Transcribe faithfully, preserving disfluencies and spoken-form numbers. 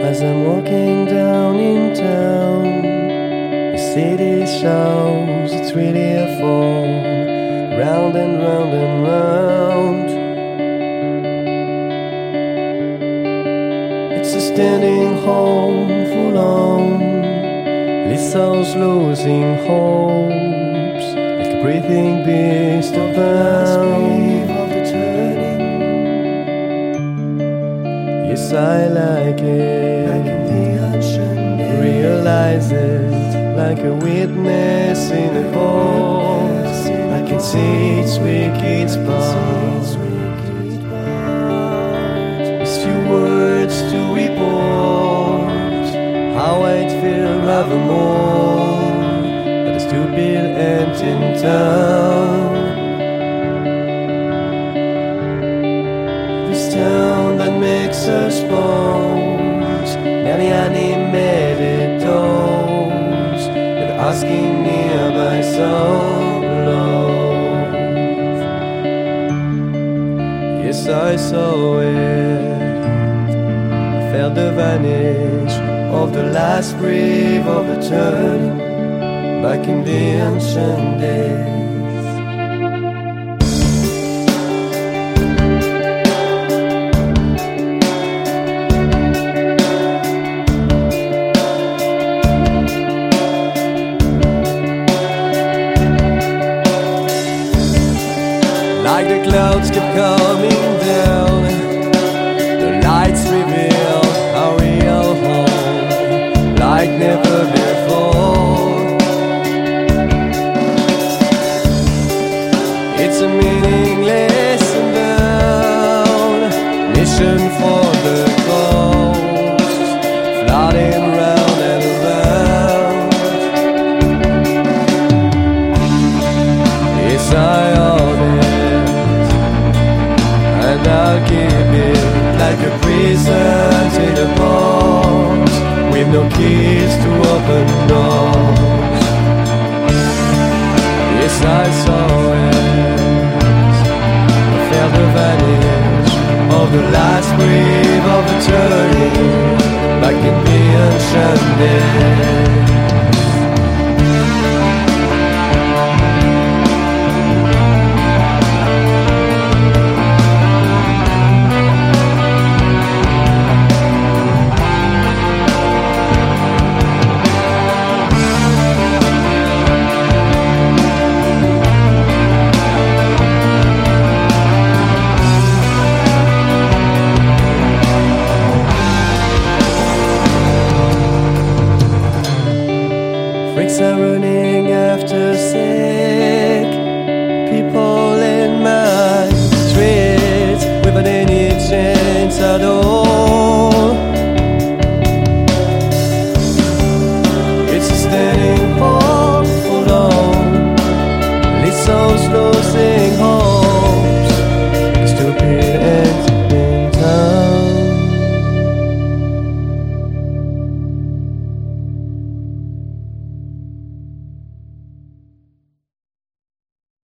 As I'm walking down in town, the city shows it's really a fall, round and round and round. It's a standing home full on, Lissa's losing hopes, like a breathing beast of bound. Yes, I like it, like in the ocean, realize it, like a witness in a vault. I can see its wicked spot, these few words to report how I'd feel rather more at a stupid ant in town. This town that makes us bones, nearly animated toes, with asking nearby so love. Yes, I saw it, I felt the vanish of the last breath of the turning back in the ancient days. Like the clouds keep coming down, the lights reveal our real home, like never before. It's a meaningless and down mission for the coast, flooding round and around. Yes, I own it, and I'll keep it like a prison in a box, with no keys to open doors. Yes, I saw it, I felt the vanish of the last wave of the turning back in the ancient days. Freaks are running after sick people in my streets without any chance at all.